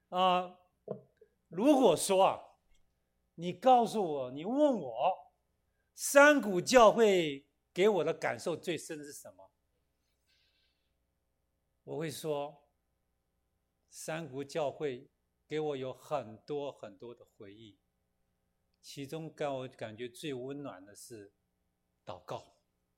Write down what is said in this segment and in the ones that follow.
如果说你告诉我，你问我，山谷教会给我的感受最深的是什么？我会说，山谷教会给我有很多很多的回忆，其中让我感觉最温暖的是祷告。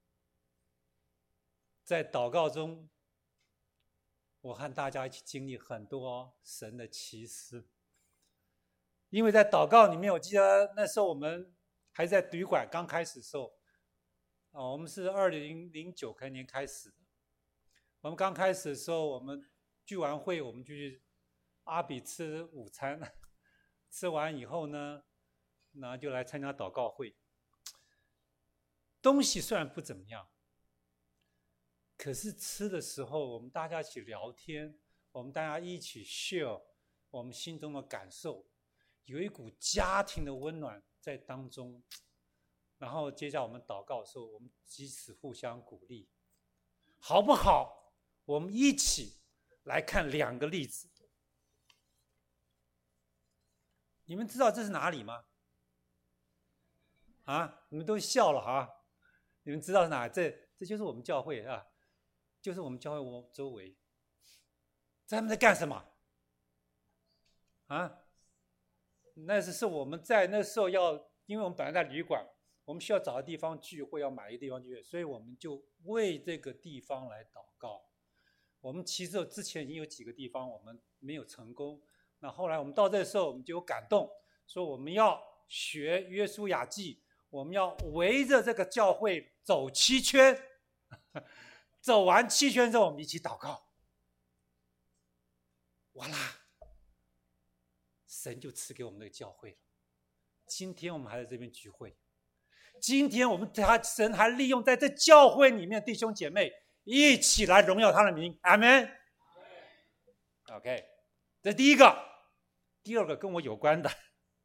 在祷告中，我和大家一起经历很多神的奇事。因为在祷告里面，我记得那时候我们还在旅馆刚开始的时候，我们是2009年开始的。我们刚开始的时候，我们聚完会，我们就去阿比吃午餐，吃完以后呢，那就来参加祷告会。东西虽然不怎么样，可是吃的时候，我们大家一起聊天，我们大家一起 share 我们心中的感受，有一股家庭的温暖在当中。然后接下来我们祷告的时候，我们彼此互相鼓励，好不好？我们一起来看2个例子。你们知道这是哪里吗？你们都笑了啊！你们知道是哪？这就是我们教会啊，就是我们教会周围。他们在干什么？那是我们在那时候因为我们本来在旅馆，我们需要找个地方聚会，要买一个地方聚会，所以我们就为这个地方来祷告。我们其实之前已经有几个地方我们没有成功，那后来我们到这时候我们就有感动，说我们要学约书亚记，我们要围着这个教会走7圈，走完7圈之后我们一起祷告，哇啦，神就赐给我们这个教会了。今天我们还在这边聚会，今天神还利用在这教会里面弟兄姐妹一起来荣耀他的名，阿们。 OK， 这是第一个。第二个跟我有关的，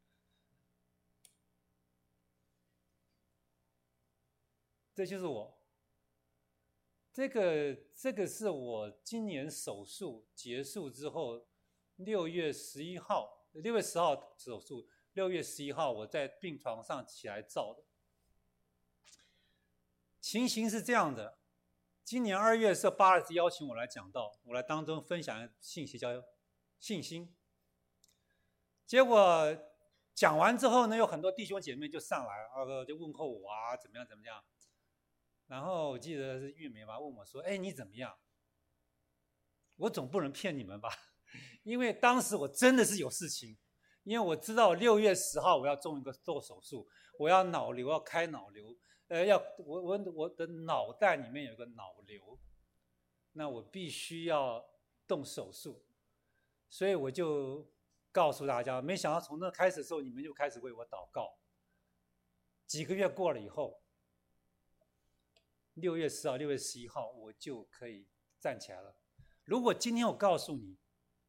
这就是我，这个是我今年手术结束之后6月10号手术，6月11号我在病床上起来照的。情形是这样的，今年2月的时候，巴勒斯邀请我来讲道，我来当中分享信息叫信心。结果讲完之后呢，有很多弟兄姐妹就上来，就问候我怎么样。然后我记得是玉梅嘛，问我说：“你怎么样？”我总不能骗你们吧，因为当时我真的是有事情，因为我知道6月10号我要做手术，我要脑瘤，要开脑瘤，我的脑袋里面有个脑瘤，那我必须要动手术，所以我就告诉大家，没想到从那开始的时候，你们就开始为我祷告。几个月过了以后，6月10号、6月11号，我就可以站起来了。如果今天我告诉你，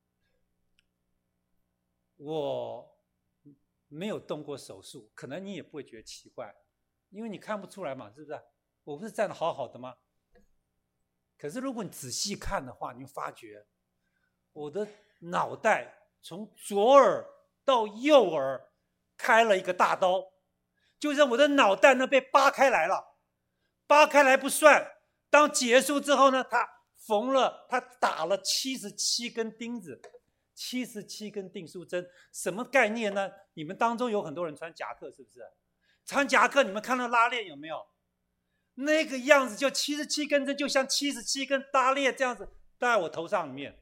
我没有动过手术，可能你也不会觉得奇怪，因为你看不出来嘛，是不是？我不是站得好好的吗？可是如果你仔细看的话，你会发觉我的脑袋从左耳到右耳开了一个大刀，就让我的脑袋呢被扒开来了。扒开来不算，当结束之后呢，他打了77根钉子，77根订书针。什么概念呢？你们当中有很多人穿夹克，是不是？穿夹克你们看到拉链有没有？那个样子就77根针，就像77根拉链这样子戴我头上里面。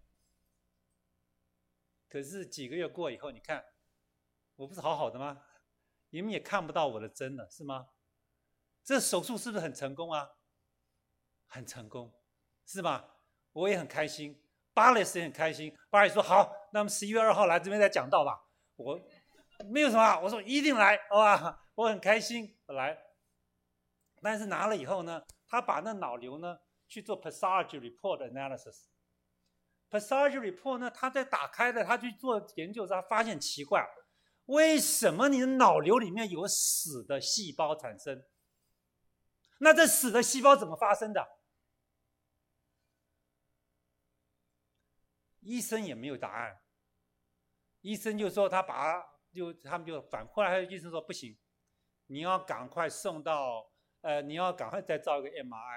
可是几个月过以后，你看我不是好好的吗？你们也看不到我的针了，是吗？这手术是不是很成功啊？很成功，是吧？我也很开心，巴雷斯也很开心。巴雷说好，那么11月2号来这边再讲道吧。我没有什么，我说一定来，好吧？我很开心，我来。但是拿了以后呢，他把那脑瘤呢去做 pathology report analysis。pathology report 呢，他在打开的，他去做研究，他发现奇怪，为什么你的脑瘤里面有死的细胞产生？那这死的细胞怎么发生的？医生也没有答案， 医生就说他他们就后来医生说不行，你要赶快送到你要赶快再照一个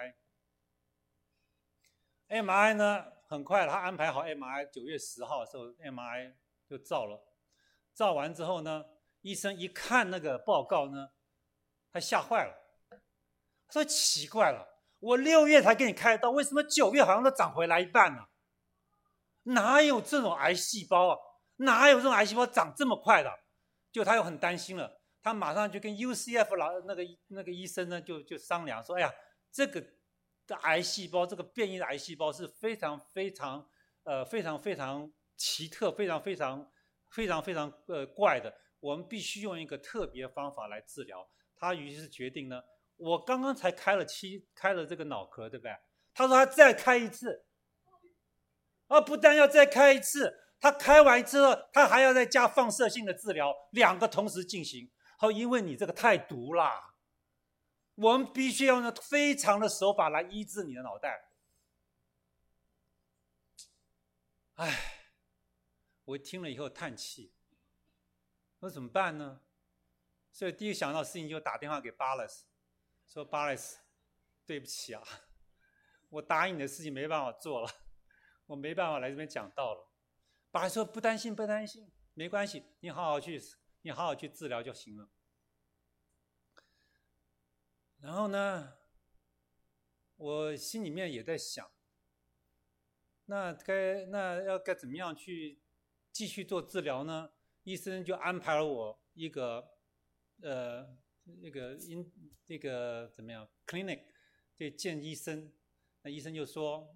MRI。MRI 呢很快他安排好 MRI， 9月10号的时候 MRI 就照了，照完之后呢，医生一看那个报告呢，他吓坏了，他说奇怪了，我6月才给你开刀，为什么9月好像都长回来一半呢？哪有这种癌细胞啊？哪有这种癌细胞长这么快的？就他又很担心了，他马上就跟 UCF 那个医生呢就商量说，哎呀，这个的癌细胞，这个变异的癌细胞是非常非常奇特，非常怪的，我们必须用一个特别方法来治疗。他于是决定呢，我刚刚才开了这个脑壳，对不对？他说他再开一次，不但要再开一次，他开完之后，他还要再加放射性的治疗，2个同时进行。好，因为你这个太毒啦，我们必须要用非常的手法来医治你的脑袋。哎，我听了以后叹气，那怎么办呢？所以第一个想到的事情就打电话给巴勒斯，说巴勒斯，对不起啊，我答应你的事情没办法做了，我没办法来这边讲道了。巴勒斯说不担心，没关系，你好好去治疗就行了。然后呢，我心里面也在想，那该怎么样去继续做治疗呢？医生就安排了我一个那个怎么样 clinic 对见医生，那医生就说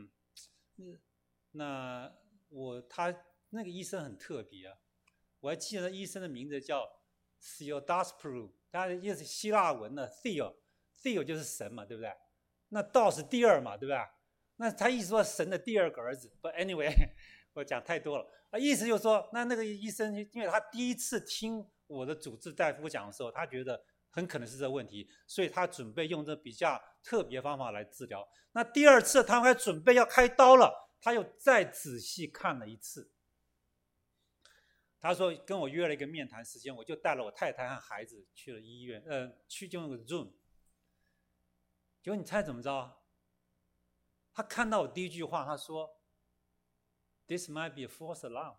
他那个医生很特别啊，我还记得医生的名字叫 Theodospru， 他的意思希腊文的 Theo 就是神嘛，对不对？那道是第二嘛，对不对？那他意思说神的第2个儿子。But anyway， 我讲太多了意思就是说，那个医生因为他第一次听我的主治大夫讲的时候，他觉得很可能是这个问题，所以他准备用这比较特别方法来治疗。那第2次他还准备要开刀了，他又再仔细看了一次。他说跟我约了一个面谈时间，我就带了我太太和孩子去了医院，去就用个 Zoom。结果你猜怎么着？他看到我第一句话，他说 ：“This might be a false alarm.”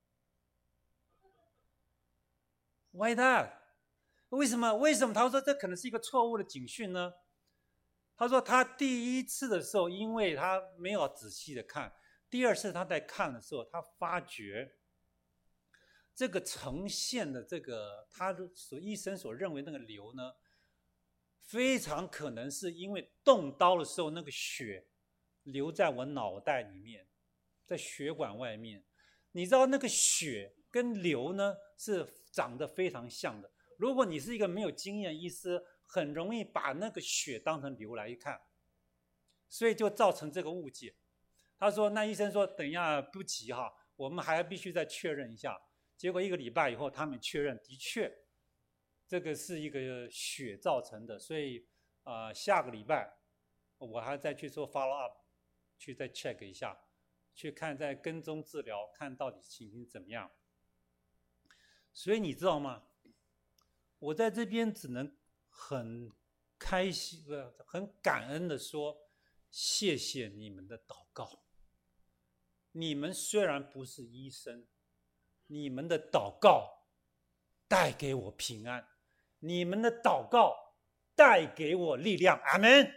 Why that？ 为什么？他说这可能是一个错误的警讯呢？他说他第1次的时候，因为他没有仔细的看，第2次他在看的时候，他发觉这个呈现的这个医生所认为那个瘤呢，非常可能是因为动刀的时候那个血留在我脑袋里面，在血管外面。你知道那个血跟瘤呢是长得非常像的，如果你是一个没有经验医师，很容易把那个血当成瘤来看，所以就造成这个误解。他说那医生说等一下不急哈，我们还必须再确认一下。结果1个礼拜以后，他们确认的确这个是一个血造成的，所以下个礼拜我还再去做 follow up， 去再 check 一下，去看再跟踪治疗，看到底情形怎么样。所以你知道吗？我在这边只能很开心很感恩的说，谢谢你们的祷告。你们虽然不是医生，你们的祷告带给我平安，你们的祷告带给我力量，阿们。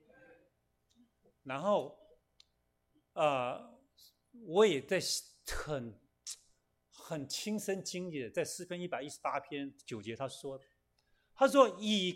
然后我也在很亲身经历的，在诗篇118篇9节他说倚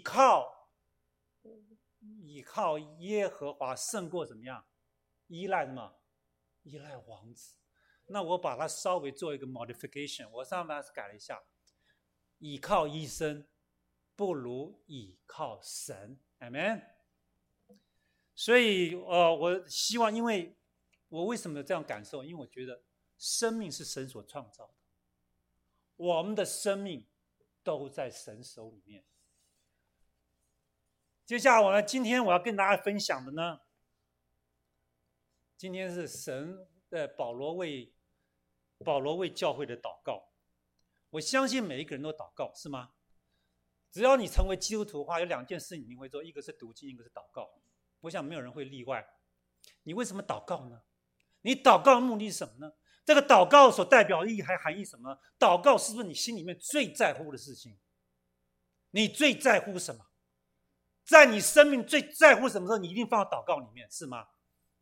靠耶和华胜过怎么样？依赖什么？依赖王子。那我把它稍微做一个 modification， 我上面改了一下，倚靠医生不如倚靠神， Amen。 所以我希望，因为我为什么有这样感受？因为我觉得生命是神所创造的，我们的生命都在神手里面。接下来今天我要跟大家分享的呢，今天是保罗为保罗为教会的祷告。我相信每一个人都祷告，是吗？只要你成为基督徒的话，有2件事你会做，一个是读经，一个是祷告。我想没有人会例外。你为什么祷告呢？你祷告的目的是什么呢？这个祷告所代表的意义还含义什么呢？祷告是不是你心里面最在乎的事情？你最在乎什么？在你生命最在乎什么时候，你一定放到祷告里面，是吗？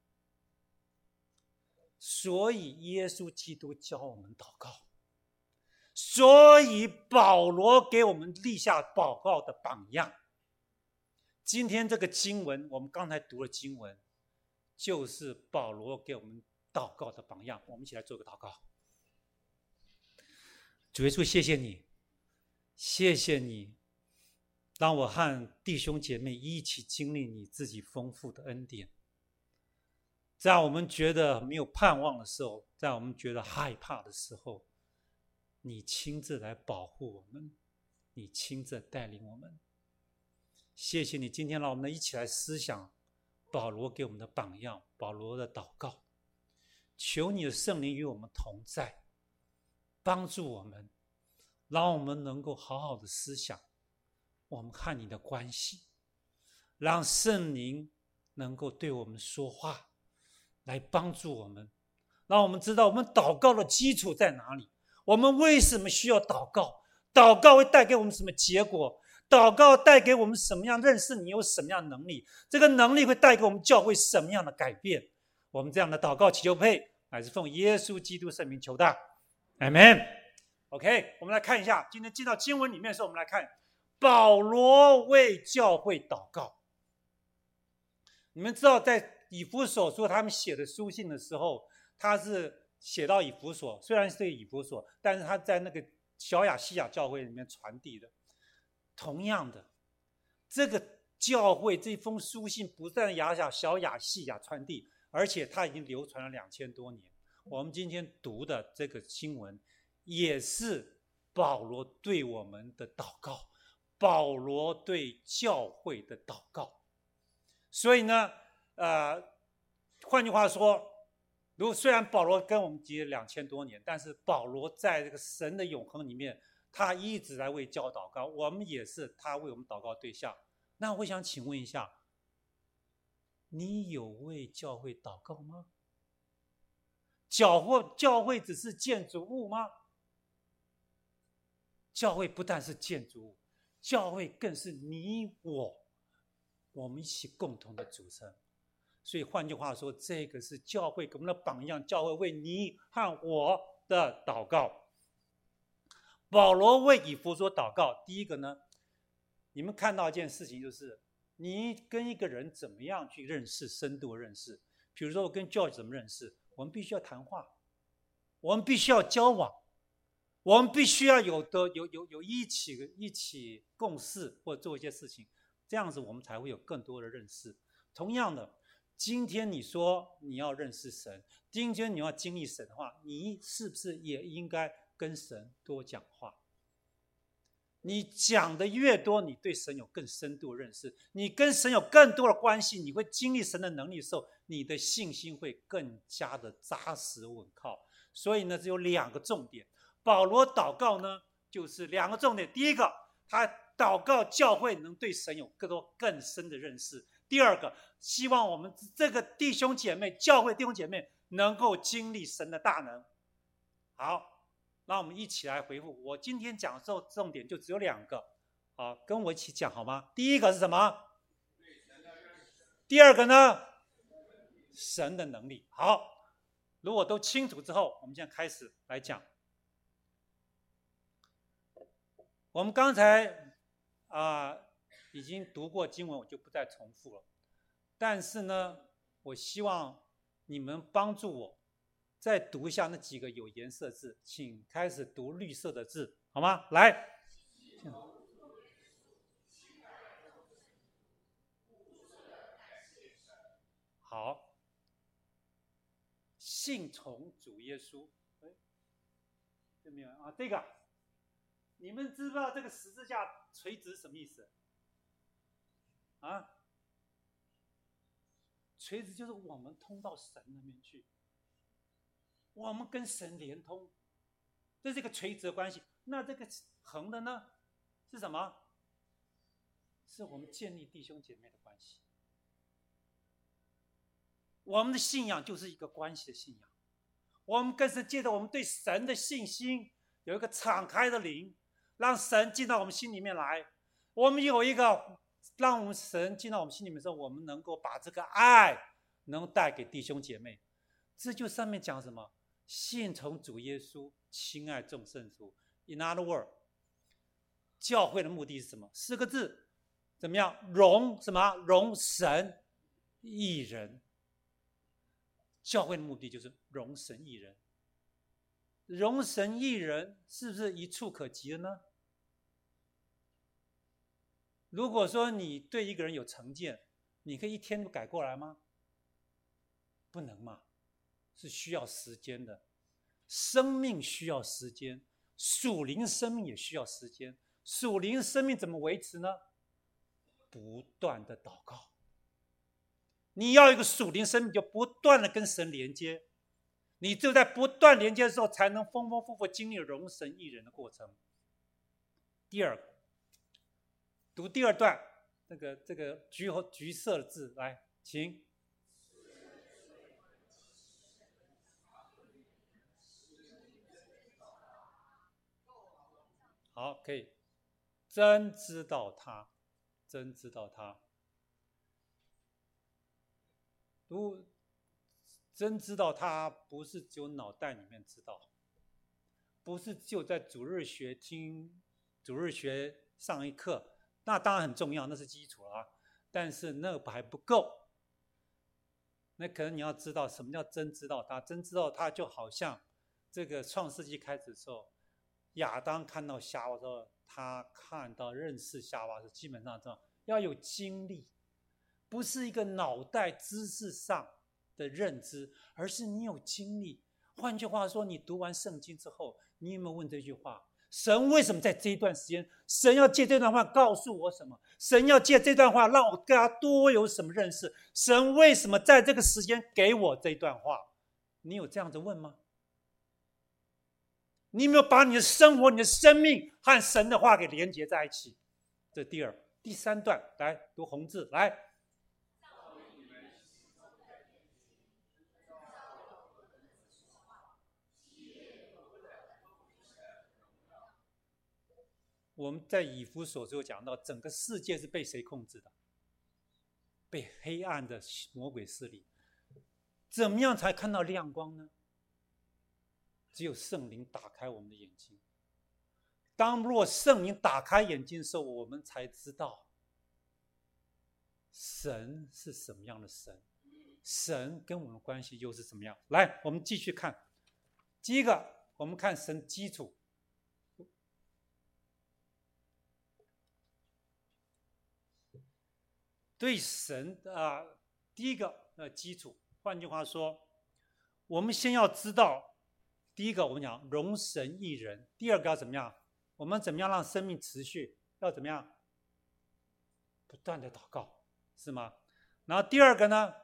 所以耶稣基督教我们祷告，所以保罗给我们立下祷告的榜样。今天这个经文，我们刚才读的经文，就是保罗给我们祷告的榜样。我们一起来做个祷告。主耶稣，谢谢你，谢谢你，让我和弟兄姐妹一起经历你自己丰富的恩典。在我们觉得没有盼望的时候，在我们觉得害怕的时候，你亲自来保护我们，你亲自带领我们。谢谢你今天让我们一起来思想保罗给我们的榜样，保罗的祷告。求你的圣灵与我们同在，帮助我们，让我们能够好好的思想我们和你的关系，让圣灵能够对我们说话，来帮助我们，让我们知道我们祷告的基础在哪里，我们为什么需要祷告，祷告会带给我们什么结果，祷告带给我们什么样认识你有什么样的能力，这个能力会带给我们教会什么样的改变。我们这样的祷告祈求配乃是奉耶稣基督圣名求的，阿们。 OK， 我们来看一下，今天进到经文里面的时候，我们来看保罗为教会祷告。你们知道在以弗所说他们写的书信的时候，他是写到以弗所，虽然是以弗所，但是他在那个小亚细亚教会里面传递的。同样的，这个教会这封书信不但小亚细亚传递，而且它已经流传了2000多年。我们今天读的这个经文也是保罗对我们的祷告，保罗对教会的祷告。所以呢，换句话说，虽然保罗跟我们结了2000多年，但是保罗在这个神的永恒里面，他一直来为教祷告，我们也是他为我们祷告对象。那我想请问一下，你有为教会祷告吗？教会只是建筑物吗？教会不但是建筑物，教会更是你我们一起共同的组成。所以换句话说，这个是教会给我们的榜样，教会为你和我的祷告。保罗为以弗所祷告，第一个呢，你们看到一件事情，就是你跟一个人怎么样去认识，深度的认识。比如说我跟 George 怎么认识，我们必须要谈话，我们必须要交往，我们必须要有一起共事或做一些事情，这样子我们才会有更多的认识。同样的，今天你说你要认识神，今天你要经历神的话，你是不是也应该跟神多讲话？你讲的越多，你对神有更深度的认识，你跟神有更多的关系，你会经历神的能力的时候，你的信心会更加的扎实稳靠。所以呢，只有2个重点。保罗祷告呢，就是2个重点。第一个，他祷告教会能对神有更深的认识。第二个，希望我们这个弟兄姐妹，教会弟兄姐妹能够经历神的大能。好，让我们一起来回复。我今天讲的时候，重点就只有2个，好，跟我一起讲好吗？第一个是什么？第二个呢？神的能力。好，如果都清楚之后，我们现在开始来讲。我们刚才已经读过经文，我就不再重复了。但是呢，我希望你们帮助我再读一下那几个有颜色字，请开始读绿色的字，好吗？来，好，信从主耶稣。这没有啊？这个，你们知不知道这个十字架垂直什么意思？啊？垂直就是我们通到神那边去。 我们跟神连通，这是一个垂直关系。那这个横的呢，是什么？是我们建立弟兄姐妹的关系。我们的信仰就是一个关系的信仰。我们更是借着我们对神的信心，有一个敞开的灵，让神进到我们心里面来。我们有一个让我们神进到我们心里面的时候，我们能够把这个爱能带给弟兄姐妹。这就上面讲什么？信从主耶稣，亲爱众圣徒。In other words， 教会的目的是什么？4个字，怎么样？荣什么？荣神益人。教会的目的就是荣神益人。荣神益人是不是一触可及的呢？如果说你对一个人有成见，你可以一天就改过来吗？不能嘛，是需要时间的。生命需要时间，属灵生命也需要时间。属灵生命怎么维持呢？不断的祷告。你要一个属灵生命，就不断的跟神连接。你就在不断连接的时候，才能丰丰富富经历荣神益人的过程。第二个，读第2段，这个橘色的字，来，请。好，可以。真知道他，真知道他。真知道他不是只有脑袋里面知道，不是就在主日学听主日学上一课，那当然很重要，那是基础啊。但是那个还不够，那可能你要知道什么叫真知道他。真知道他就好像这个创世纪开始的时候，亚当看到夏娃的时候，他看到认识夏娃是基本上这样，要有经历，不是一个脑袋知识上的认知，而是你有经历。换句话说，你读完圣经之后，你有没有问这句话：神为什么在这一段时间，神要借这段话告诉我什么？神要借这段话让我跟他多有什么认识？神为什么在这个时间给我这段话？你有这样子问吗？你有没有把你的生活、你的生命和神的话给连接在一起？这第2、第3段，来读红字，来。我们在以弗所就讲到，整个世界是被谁控制的？被黑暗的魔鬼势力。怎么样才看到亮光呢？只有圣灵打开我们的眼睛。若圣灵打开眼睛的时候，我们才知道神是什么样的神，神跟我们的关系又是什么样。来，我们继续看。第一个，我们看神基础。对神第一个基础。换句话说，我们先要知道，第一个我们讲荣神益人，第二个要怎么样？我们怎么样让生命持续？要怎么样？不断的祷告，是吗？然后第二个呢？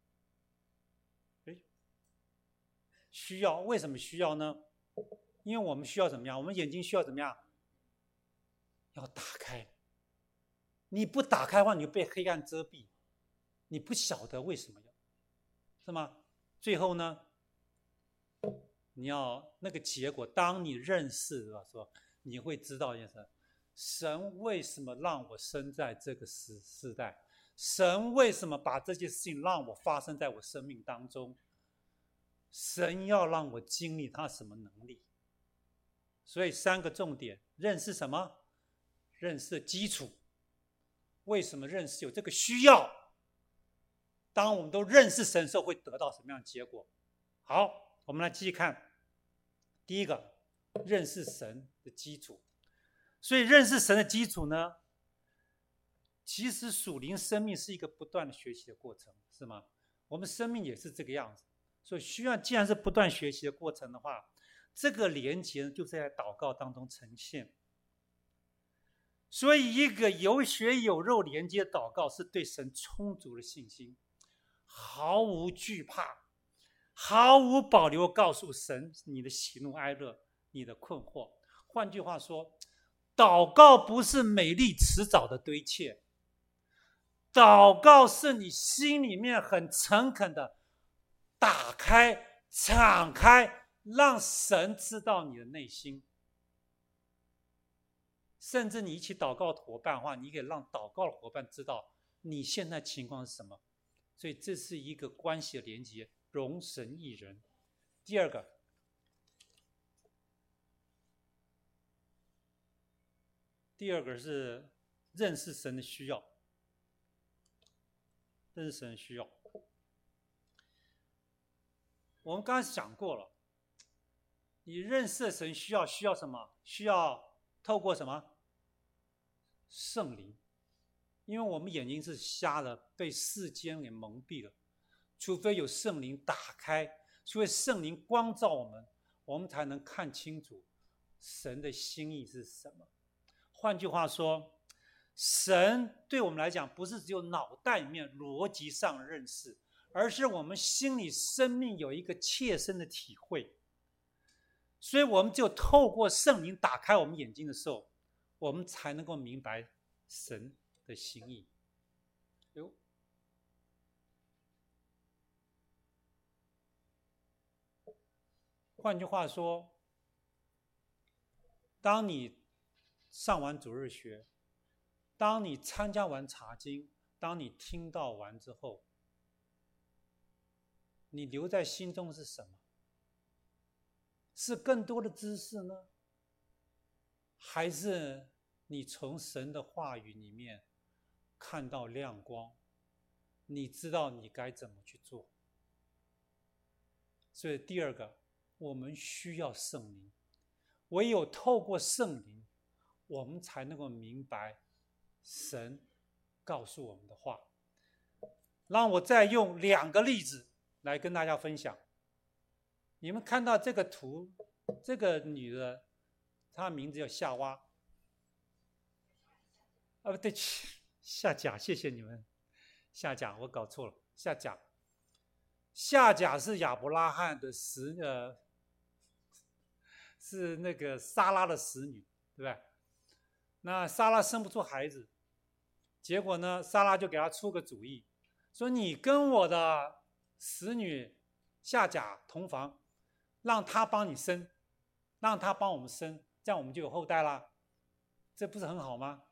需要，为什么需要呢？因为我们需要怎么样？我们眼睛需要怎么样？要打开。你不打开的话，你就被黑暗遮蔽，你不晓得为什么，是吗？最后呢，你要那个结果，当你认识的时候，你会知道一件事：神为什么让我生在这个时代？神为什么把这些事情让我发生在我生命当中？神要让我经历他什么能力？所以3个重点：认识什么？认识基础。为什么认识有这个需要？当我们都认识神的时候，会得到什么样的结果？好，我们来继续看。第一个，认识神的基础。所以认识神的基础呢，其实属灵生命是一个不断的学习的过程，是吗？我们生命也是这个样子。所以既然是不断学习的过程的话，这个连结就是在祷告当中呈现。所以一个有血有肉连接祷告，是对神充足的信心，毫无惧怕， 毫无保留告诉神你的喜怒哀乐，你的困惑。换句话说，祷告不是美丽辞藻的堆砌，祷告是你心里面很诚恳的打开、敞开，让神知道你的内心。甚至你一起祷告的伙伴的话，你可以让祷告的伙伴知道你现在情况是什么。所以这是一个关系的连接，容神一人。第二个，是认识神的需要。认识神的需要，我们刚才讲过了，你认识神需要什么？需要透过什么？圣灵。因为我们眼睛是瞎的，被世间给蒙蔽了，除非有圣灵打开，除非圣灵光照我们，我们才能看清楚神的心意是什么。换句话说，神对我们来讲不是只有脑袋里面逻辑上认识，而是我们心里生命有一个切身的体会。所以我们就透过圣灵打开我们眼睛的时候，我们才能够明白神的心意。换句话说，当你上完主日学，当你参加完查经，当你听到完之后，你留在心中是什么？是更多的知识呢，还是你从神的话语里面看到亮光，你知道你该怎么去做？所以第二个，我们需要圣灵，唯有透过圣灵，我们才能够明白神告诉我们的话。让我再用2个例子来跟大家分享。你们看到这个图，这个女的，她名字叫夏娃。不对，夏甲，谢谢你们。夏甲，我搞错了，夏甲。夏甲是亚伯拉罕的是那个撒拉的使女，对不对？那撒拉生不出孩子，结果呢，撒拉就给他出个主意，说你跟我的使女夏甲同房，让他帮你生，让他帮我们生，这样我们就有后代啦，这不是很好吗？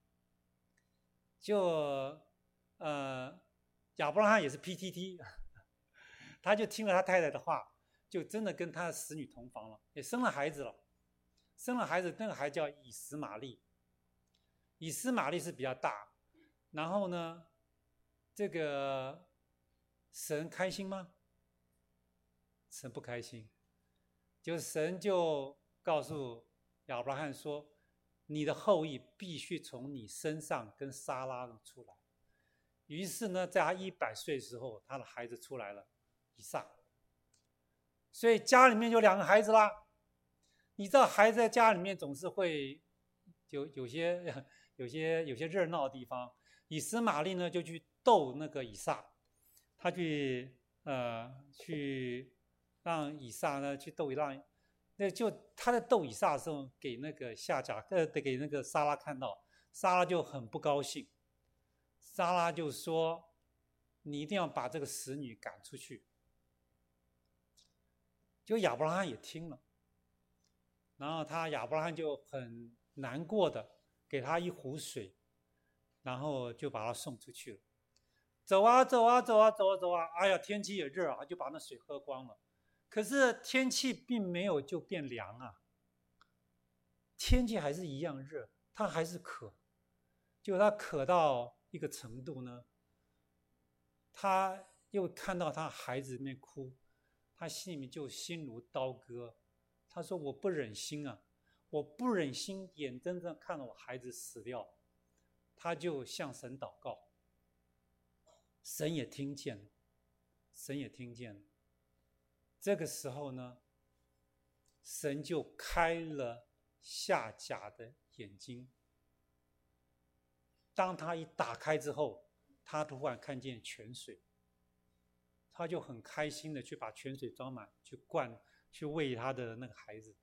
就亚伯拉罕也是 PTT， 他就听了他太太的话，就真的跟他的使女同房了，也生了孩子了。生了孩子，那个孩子叫以实玛利。以实玛利是比较大，然后呢，这个神开心吗？神不开心，就是神就告诉亚伯拉罕说，你的后裔必须从你身上跟撒拉出来。于是呢，在他100岁的时候，他的孩子出来了，以撒。所以家里面有2个孩子啦。你知道孩子在家里面总是会有些热闹的地方。以实玛利呢就去逗那个以撒，他去让以撒呢去逗那就他在逗以撒的时候，给那个给那个撒拉看到，撒拉就很不高兴。撒拉就说：“你一定要把这个使女赶出去。”就亚伯拉罕也听了，然后亚伯拉罕就很难过的给他一壶水，然后就把他送出去了。走啊，哎呀，天气也热啊，就把那水喝光了。可是天气并没有就变凉啊，天气还是一样热，他还是渴。就他渴到一个程度呢，他又看到他孩子在那边哭，他心里面就心如刀割。他说：“我不忍心啊，我不忍心眼睁睁看到我孩子死掉。”他就向神祷告，神也听见了，神也听见了。这个时候呢，神就开了夏甲的眼睛。当他一打开之后，他突然看见泉水， 他就很开心的去把泉水装满，去喂他的那个孩子。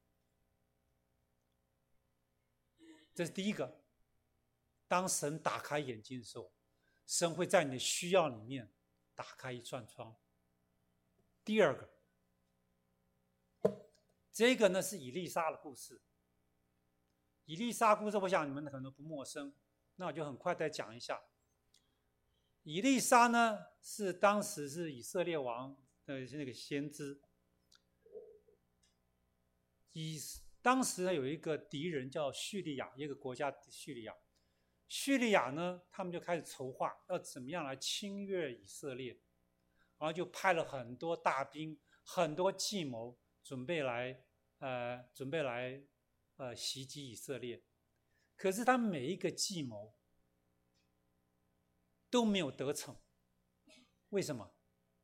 这是第一个。当神打开眼睛的时候，神会在你的需要里面打开一扇窗。第二个，这个呢是以利沙的故事。以利沙故事，我想你们可能不陌生，那我就很快再讲一下。以利沙呢是当时是以色列王的那个先知。当时呢有一个敌人叫叙利亚，一个国家叙利亚。叙利亚呢，他们就开始筹划要怎么样来侵略以色列，然后就派了很多大兵、很多计谋，准备来袭击以色列。可是他每一个计谋都没有得逞。为什么？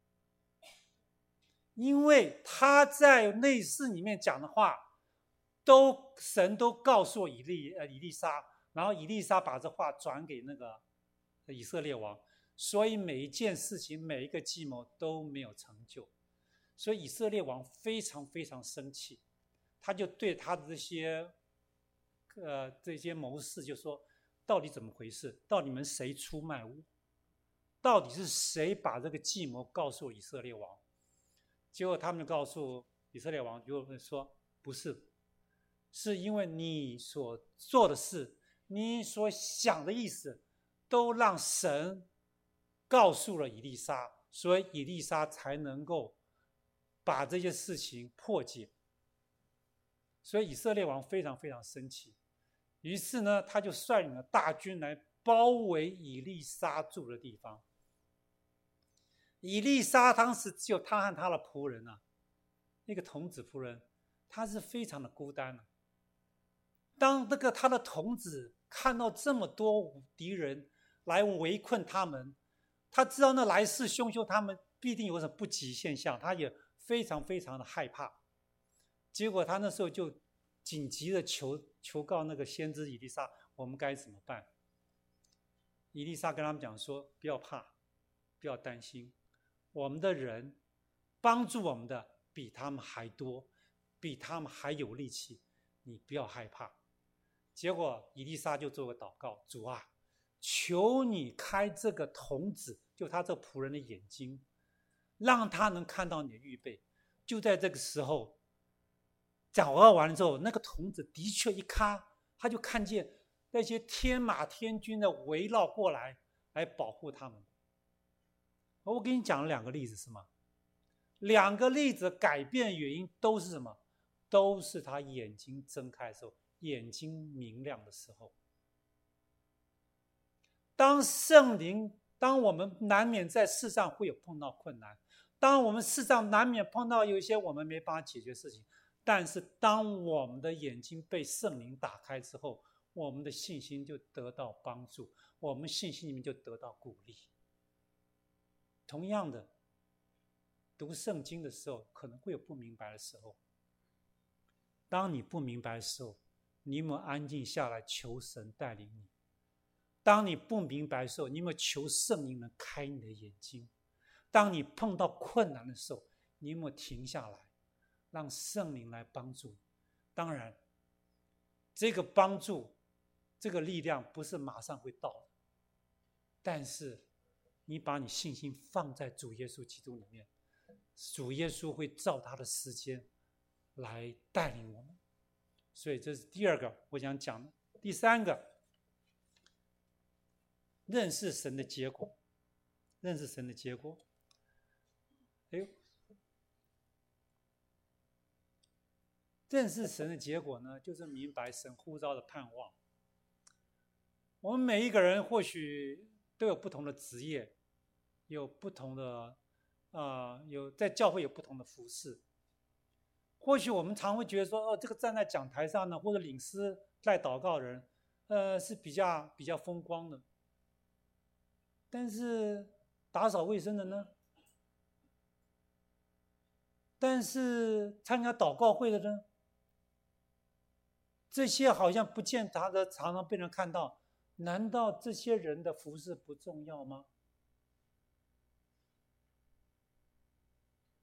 因为他在内室里面讲的话，神都告诉以利沙。然后以利沙把这话转给那个以色列王，所以每一件事情、每一个计谋都没有成就。所以以色列王非常非常生气，他就对他的这些谋士就说：到底怎么回事？到底你们谁出卖我？到底是谁把这个计谋告诉以色列王？结果他们告诉以色列王，就说：不是，是因为你所做的事。你所想的意思都让神告诉了以利沙，所以以利沙才能够把这些事情破解。所以以色列王非常非常生气，于是呢他就率领了大军来包围以利沙住的地方。以利沙当时只有他和他的仆人那个童子仆人，他是非常的孤单当他的童子看到这么多敌人来围困他们，他知道那来势汹汹，他们必定有什么不吉现象，他也非常非常的害怕。结果他那时候就紧急的求告那个先知以利沙，我们该怎么办？以利沙跟他们讲说：不要怕，不要担心，我们的人帮助我们的比他们还多，比他们还有力气，你不要害怕。结果以利沙就做个祷告：主啊，求你开这个童子，就他这仆人的眼睛，让他能看到你的预备。就在这个时候，祷告完了之后，那个童子的确一开，他就看见那些天马天军的围绕过来保护他们。我给你讲了两个例子，是吗？两个例子改变原因都是什么？都是他眼睛睁开的时候，眼睛明亮的时候。当我们难免在世上会有碰到困难，当我们世上难免碰到有一些我们没办法解决的事情，但是当我们的眼睛被圣灵打开之后，我们的信心就得到帮助，我们信心里面就得到鼓励。同样的，读圣经的时候可能会有不明白的时候，当你不明白的时候，你有没有安静下来求神带领你？当你不明白的时候，你有没有求圣灵能开你的眼睛？当你碰到困难的时候，你有没有停下来让圣灵来帮助你？当然这个帮助，这个力量不是马上会到的，但是你把你信心放在主耶稣基督里面，主耶稣会照他的时间来带领我们。所以这是第二个我想讲的。第三个，认识神的结果。认识神的结果，认识神的结果呢，就是明白神呼召的盼望。我们每一个人或许都有不同的职业，有不同的有在教会有不同的服事。或许我们常会觉得说，这个站在讲台上呢，或者领诗带祷告的人，是比较风光的。但是打扫卫生的呢？但是参加祷告会的呢？这些好像不见得常常被人看到。难道这些人的服事不重要吗？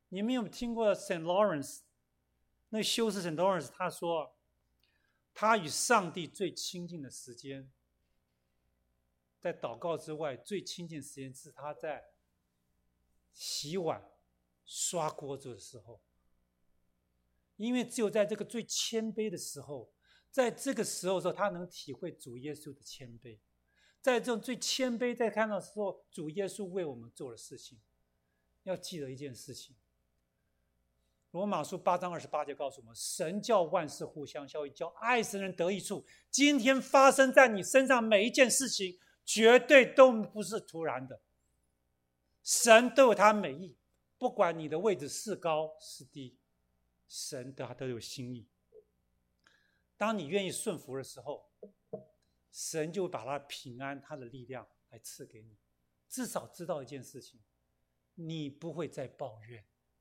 你们有没有听过 Saint Lawrence？ 那修士 Saint Lawrence 他说，他与上帝最亲近的时间，在祷告之外最亲近的时间是他在洗碗、刷锅子的时候。因为只有在这个最谦卑的时候，在这个时候他能体会主耶稣的谦卑，在这种最谦卑在看到的时候，主耶稣为我们做的事情。要记得一件事情，罗马书8章28节告诉我们，神叫万事互相效益，叫爱神人得益处。今天发生在你身上每一件事情，绝对都不是突然的，神都有他美意，不管你的位置是高是低，神他都有心意。当你愿意顺服的时候，神就会把他的平安、他的力量来赐给你。至少知道一件事情，你不会再抱怨。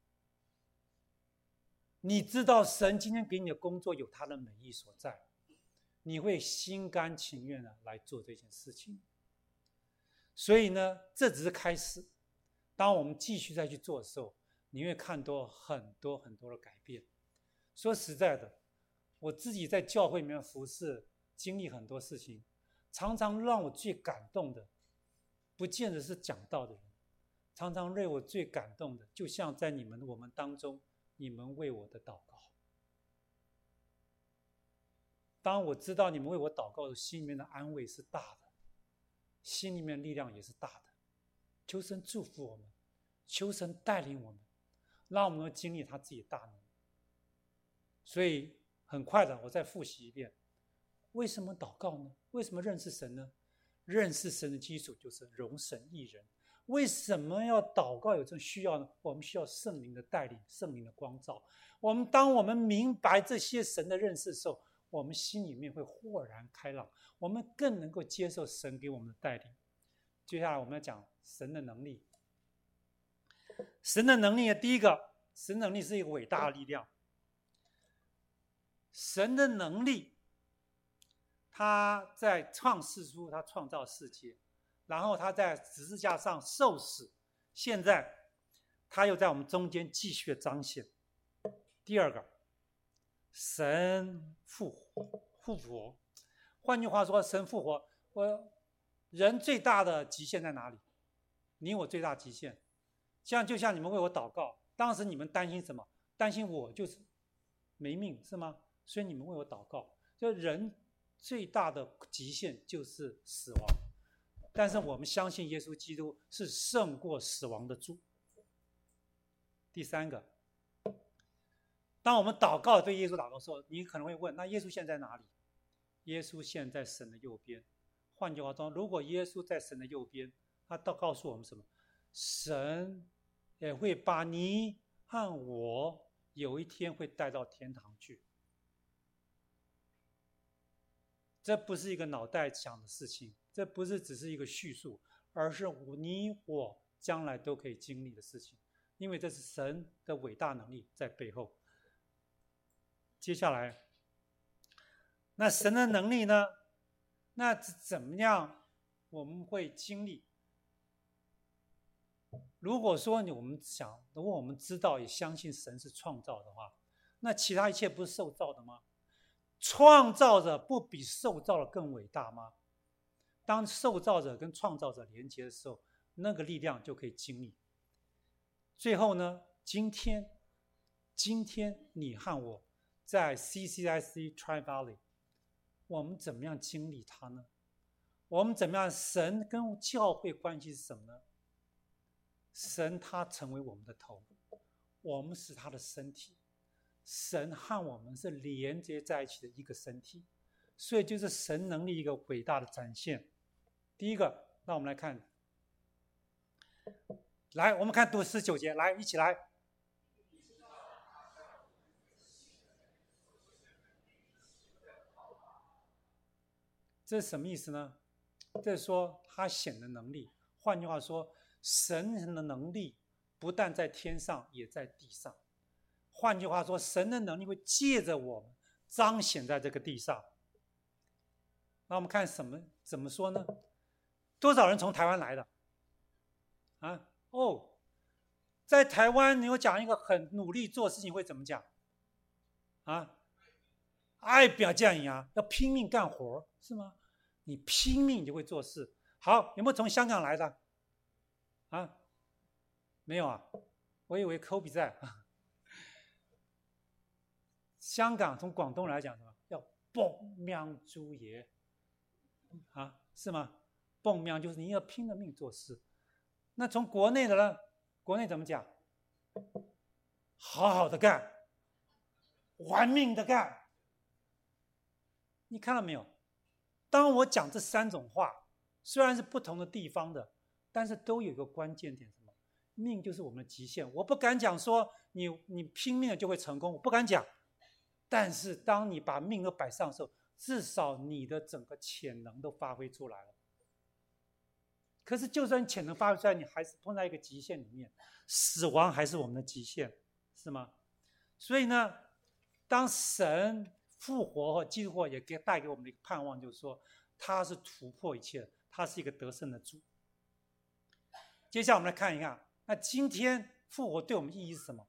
你知道神今天给你的工作有他的美意所在，你会心甘情愿的来做这件事情。所以呢，这只是开始。当我们继续再去做的时候，你会看到很多很多的改变。说实在的，我自己在教会里面服侍，经历很多事情，常常让我最感动的，不见得是讲道的人，常常让我最感动的，就像在我们当中，你们为我的祷告。当我知道你们为我祷告的，心里面的安慰是大的，心里面的力量也是大的。求神祝福我们，求神带领我们，让我们能经历他自己的大能。所以很快的，我再复习一遍，为什么祷告呢？为什么认识神呢？认识神的基础就是容神益人。为什么要祷告有这种需要呢？我们需要圣灵的带领，圣灵的光照。当我们明白这些神的认识的时候，我们心里面会豁然开朗，我们更能够接受神给我们的带领。接下来我们要讲神的能力。神的能力的第一个，神能力是一个伟大的力量。神的能力，他在创世初他创造世界，然后他在十字架上受死，现在他又在我们中间继续的彰显。第二个，神复活。换句话说，神复活，人最大的极限在哪里？你我最大极限，就像你们为我祷告，当时你们担心什么？担心我就是没命，是吗？所以你们为我祷告。就人最大的极限就是死亡，但是我们相信耶稣基督是胜过死亡的主。第三个，当我们祷告对耶稣祷告的时候，你可能会问，那耶稣现在哪里？耶稣现在神的右边。换句话说，如果耶稣在神的右边，他告诉我们什么？神也会把你和我有一天会带到天堂去。这不是一个脑袋想的事情，这不是只是一个叙述，而是你我将来都可以经历的事情，因为这是神的伟大能力在背后。接下来，那神的能力呢？那怎么样我们会经历？如果说如果我们知道也相信神是创造的话，那其他一切不是受造的吗？创造者不比受造的更伟大吗？当受造者跟创造者连接的时候，那个力量就可以经历。最后呢，今天你和我在 CCIC Tri Valley， 我们怎么样经历它呢？我们怎么样？神跟教会关系是什么呢？神他成为我们的头，我们是他的身体，神和我们是连接在一起的一个身体，所以就是神能力一个伟大的展现。第一个，让我们来看，我们看读19节，来，一起来。这是什么意思呢？这是说他显的能力。换句话说，神的能力不但在天上，也在地上。换句话说，神的能力会借着我们彰显在这个地上。那我们看怎么说呢？多少人从台湾来的？ 在台湾，你有讲一个很努力做事情会怎么讲？啊，爱表见呀，要拼命干活，是吗？你拼命就会做事。好，有没有从香港来的？啊，没有啊，我以为科比在。香港从广东来讲什么？要蹦命猪爷啊，是吗？蹦命就是你要拼了命做事。那从国内的呢？国内怎么讲？好好的干，玩命的干。你看到没有？当我讲这3种话，虽然是不同的地方的，但是都有一个关键点，什么？命就是我们的极限。我不敢讲说你拼命了就会成功，我不敢讲。但是当你把命都摆上的时候，至少你的整个潜能都发挥出来了。可是就算潜能发挥出来，你还是碰在一个极限里面，死亡还是我们的极限，是吗？所以呢，当神复活和基督复活也带给我们的一个盼望，就是说他是突破一切的，他是一个得胜的主。接下来我们来看一看，那今天复活对我们意义是什么？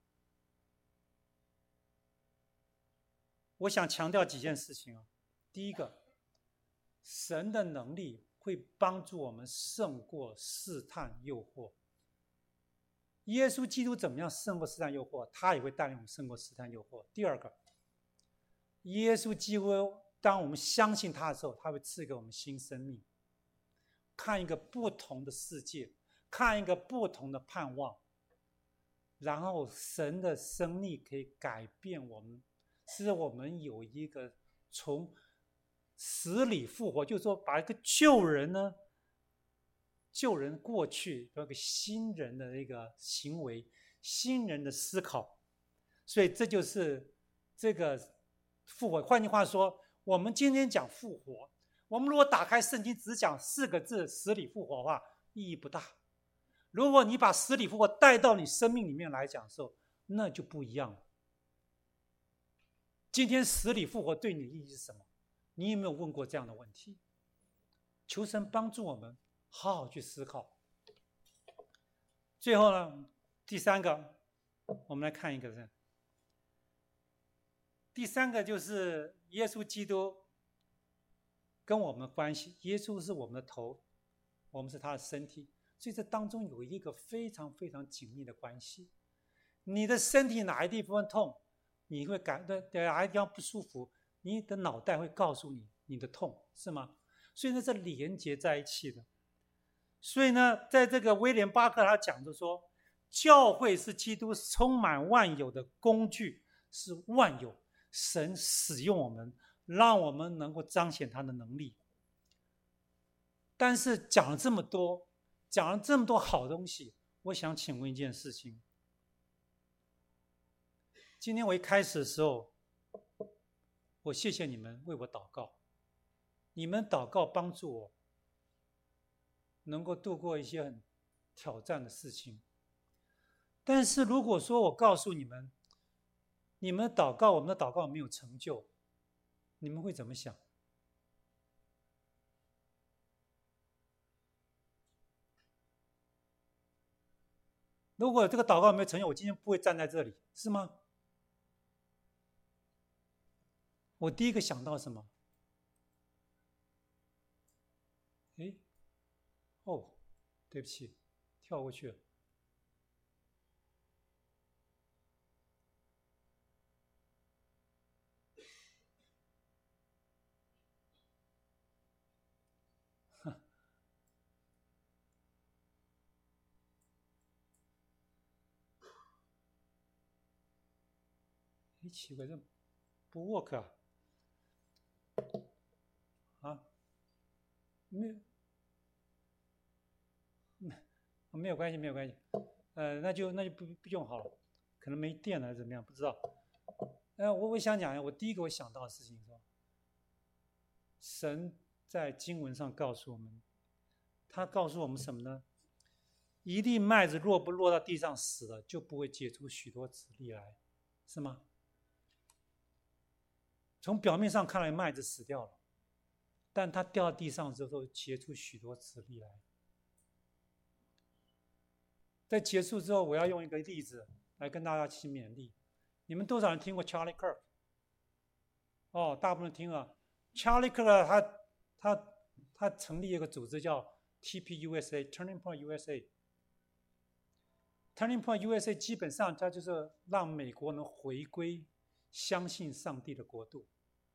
我想强调几件事情啊。第一个，神的能力会帮助我们胜过试探诱惑。耶稣基督怎么样胜过试探诱惑，他也会带领我们胜过试探诱惑。第二个，耶稣基督当我们相信他的时候，他会赐给我们新生命，看一个不同的世界，看一个不同的盼望，然后神的生命可以改变我们，使我们有一个从死里复活，就是说把一个旧人过去有一个新人的一个行为，新人的思考。所以这就是这个复活。换句话说，我们今天讲复活，我们如果打开圣经只讲4个字死里复活的话，意义不大。如果你把死里复活带到你生命里面来讲的时候，那就不一样了。今天死里复活对你的意义是什么？你有没有问过这样的问题？求神帮助我们好好去思考。最后呢，第3个，我们来看一个人。第3个就是耶稣基督跟我们的关系。耶稣是我们的头，我们是他的身体，所以这当中有一个非常非常紧密的关系。你的身体哪一地方痛，你会感到哪一地方不舒服，你的脑袋会告诉你你的痛，是吗？所以呢，这连接在一起的。所以呢，在这个威廉巴克他讲的说，教会是基督充满万有的工具，是万有，神使用我们，让我们能够彰显他的能力。但是讲了这么多，讲了这么多好东西，我想请问一件事情。今天我一开始的时候，我谢谢你们为我祷告，你们祷告帮助我能够度过一些很挑战的事情。但是如果说我告诉你们，你们祷告，我们的祷告没有成就，你们会怎么想？如果这个祷告没有成就，我今天不会站在这里，是吗？我第一个想到什么？哦，对不起，跳过去了。奇怪，这不 work 啊？没有关系，没有关系。那就不用好了，可能没电了，怎么样？不知道。我想讲，我第一个我想到的事情说，神在经文上告诉我们，他告诉我们什么呢？一粒麦子若不落到地上死了，就不会结出许多子粒来，是吗？从表面上看来，麦子死掉了，但它掉到地上之后，结出许多子粒来。 在结束之后，我要用一个例子来跟大家去勉励。你们多少人听过 Charlie Kirk？ 哦，大部分人听了。Charlie Kirk 他成立一个组织叫 TPUSA（Turning Point USA）。Turning Point USA 基本上它就是让美国能回归相信上帝的国度。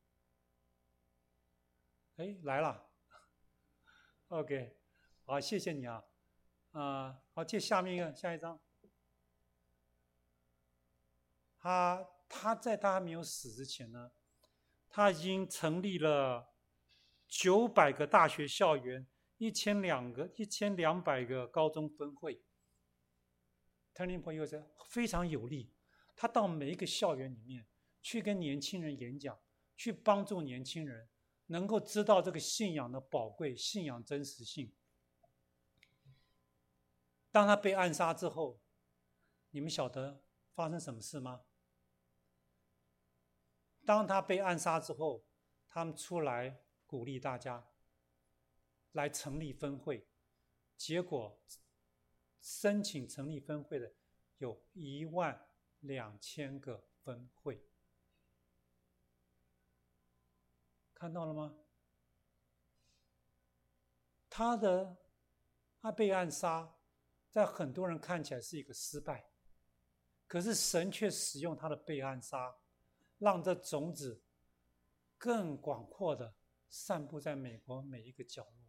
哎，来了 ，OK， 好，谢谢你啊，好，接下面下一张。他在他还没有死之前呢，他已经成立了900个大学校园，1200个高中分会。Turning Point USA 非常有力，他到每一个校园里面去跟年轻人演讲，去帮助年轻人能够知道这个信仰的宝贵，信仰真实性。当他被暗杀之后，你们晓得发生什么事吗？当他被暗杀之后，他们出来鼓励大家来成立分会，结果申请成立分会的有12000个分会，看到了吗？他被暗杀，在很多人看起来是一个失败，可是神却使用他的被暗杀，让这种子更广阔的散布在美国每一个角落。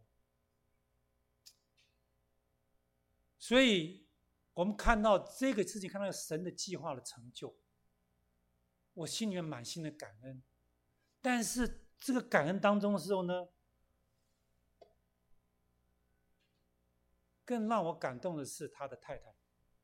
所以我们看到这个事情，看到神的计划的成就，我心里面满心的感恩。但是这个感恩当中的时候呢，更让我感动的是他的太太。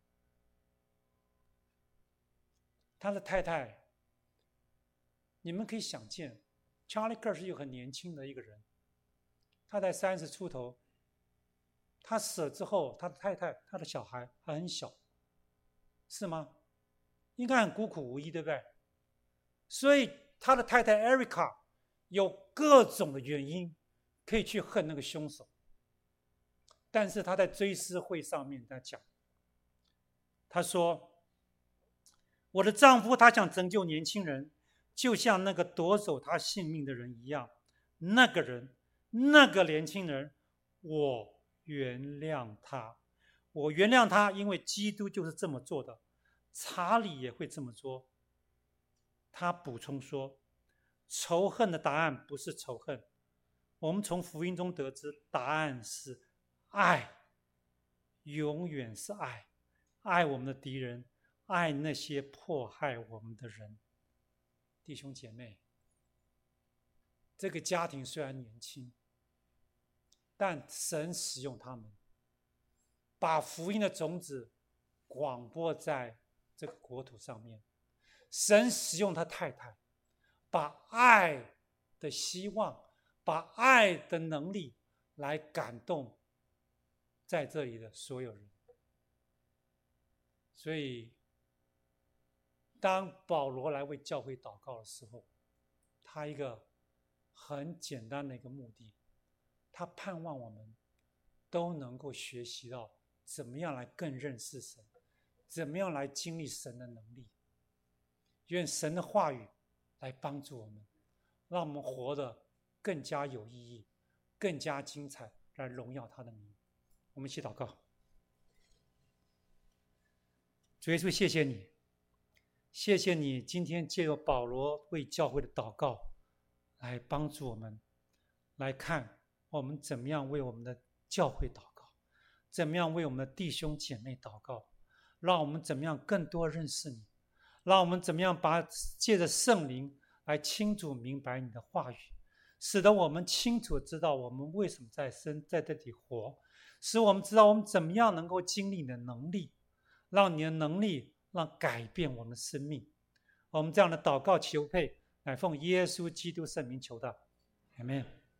他的太太，你们可以想见 ，Charlie Kirk 是一个很年轻的一个人，他才30出头。他死了之后，他的太太、他的小孩还很小，是吗？应该很孤苦无依，对不对？所以他的太太 Erica 有各种的原因可以去恨那个凶手，但是他在追思会上面在讲，他说：“我的丈夫他想拯救年轻人，就像那个夺走他性命的人一样。那个年轻人，我原谅他，我原谅他，因为基督就是这么做的，查理也会这么做。”他补充说，仇恨的答案不是仇恨，我们从福音中得知，答案是爱，永远是爱，爱我们的敌人，爱那些迫害我们的人。弟兄姐妹，这个家庭虽然年轻，但神使用他们，把福音的种子广播在这个国土上面。神使用他太太，把爱的希望，把爱的能力来感动在这里的所有人。所以当保罗来为教会祷告的时候，他一个很简单的一个目的，他盼望我们都能够学习到怎么样来更认识神，怎么样来经历神的能力。愿神的话语来帮助我们，让我们活得更加有意义，更加精彩，来荣耀他的名。我们一起祷告。主耶稣，谢谢你，谢谢你今天借由保罗为教会的祷告，来帮助我们来看我们怎么样为我们的教会祷告，怎么样为我们的弟兄姐妹祷告，让我们怎么样更多认识你，让我们怎么样借着圣灵来清楚明白你的话语，使得我们清楚知道我们为什么在这里活，使我们知道我们怎么样能够经历你的能力，让你的能力让改变我们的生命。我们这样的祷告求配，乃奉耶稣基督圣名求的，阿们。